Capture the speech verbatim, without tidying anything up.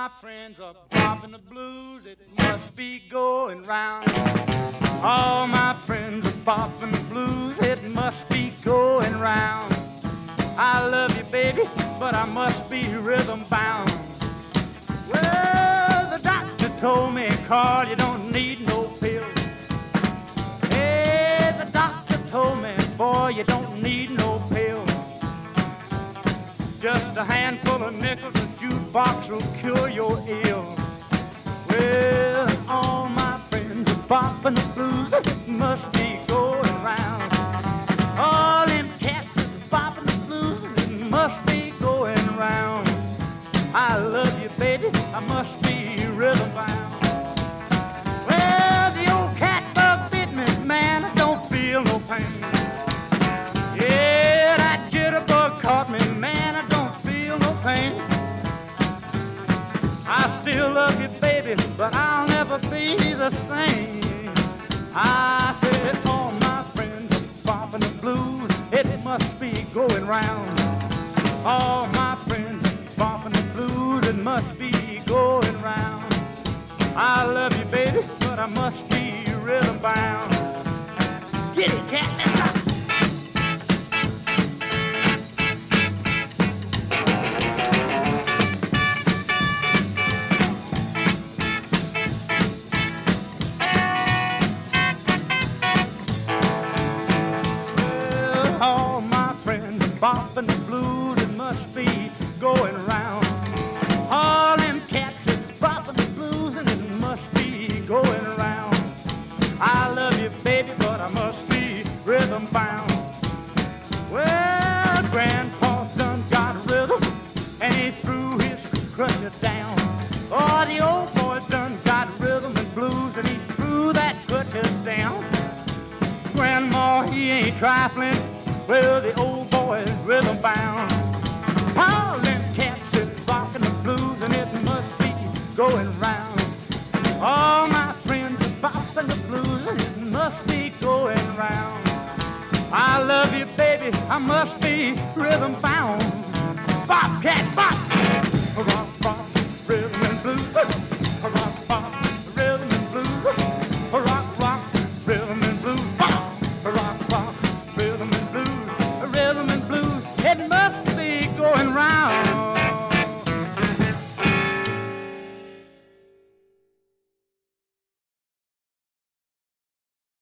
my friends are bopping the blues, it must be going round. All my friends are bopping the blues, it must be going round. I love you, baby, but I must be rhythm bound. Well, the doctor told me, Carl, you don't need no pills. Hey, the doctor told me, boy, you don't need no pills. Just a handful of nickels, a jukebox will cure your ill. Well, all my friends are bopping the blues, it must be going round. All them cats is bopping the blues, it must be going round. I love you, baby, I must be rhythm bound. Well, the old cat bug bit me, man, I don't feel no pain. Yeah, that jitterbug caught me, man, I don't feel no pain. I still love you, baby, but I'll never be the same. I said all my friends are bopping the blues, it must be going round. All my friends are bopping the blues, it must be going round. I love you, baby, but I must be rhythm bound. Get it, cat, let's rock. All my friends are bopping the blues, it must be going round. All them cats is bopping the blues, and it must be going round. I love you, baby, but I must be rhythm bound. Well, Grandpa done got rhythm, and he threw his crutches down. Oh, the old boy done got rhythm and blues, and he threw that crutches down. Grandma, he ain't trifling, well, the old boy is rhythm bound. All them cats is rocking the blues, and it must be going round. All my friends are bopping the blues, and it must be going round. I love you, baby, I must be rhythm bound. Bop, cat, bop.